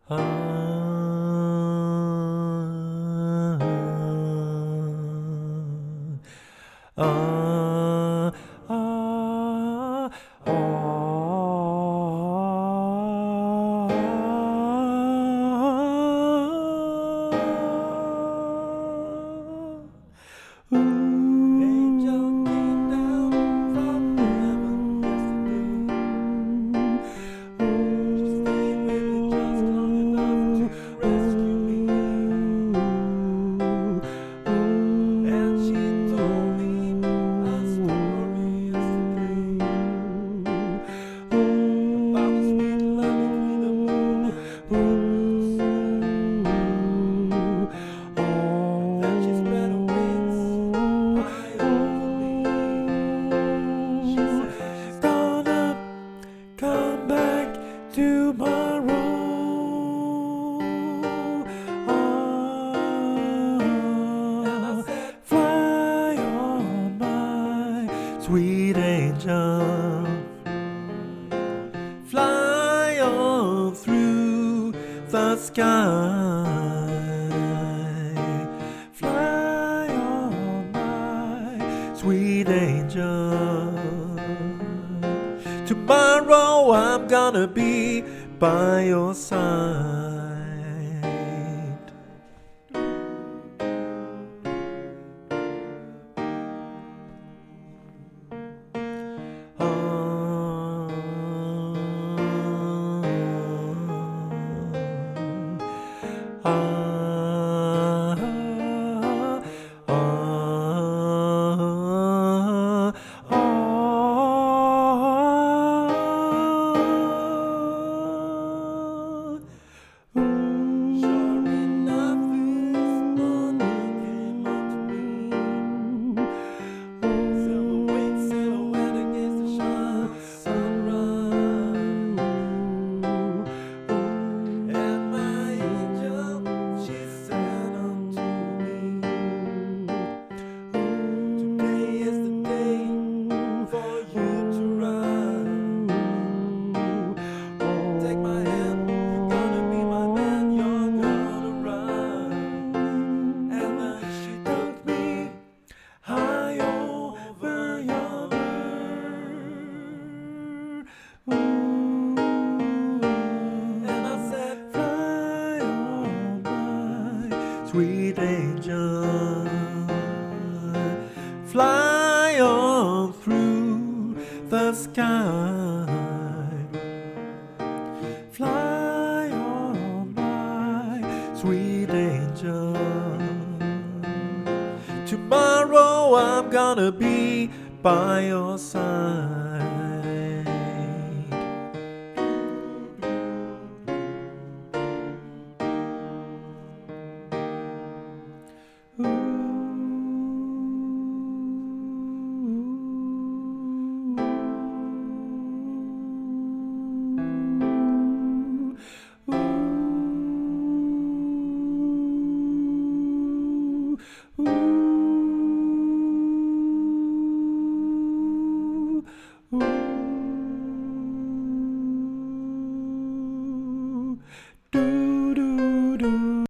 Ah, ah, ah, Angel came down from heaven yesterday. She stayed with me just long enough to rescue me. And she told me a story yesterday about the sweet love between the moon and then she spread her wings high over me. She said, gonna come back tomorrow. and I said, Fly on, my sweet angel. Fly on through the sky. Fly on, my sweet angel. Tomorrow I'm gonna be by your side. sure enough, this morning came up to me. Silhouette, silhouette against the sunrise. And my angel, she said unto me, today is the day for you to rise. Take my hand, you're gonna be my man, you're gonna rise. And then she took me High over yonder. and I said, Fly on, my sweet angel. Fly on through the sky. Fly on, my sweet angel. Tomorrow I'm gonna be by your side.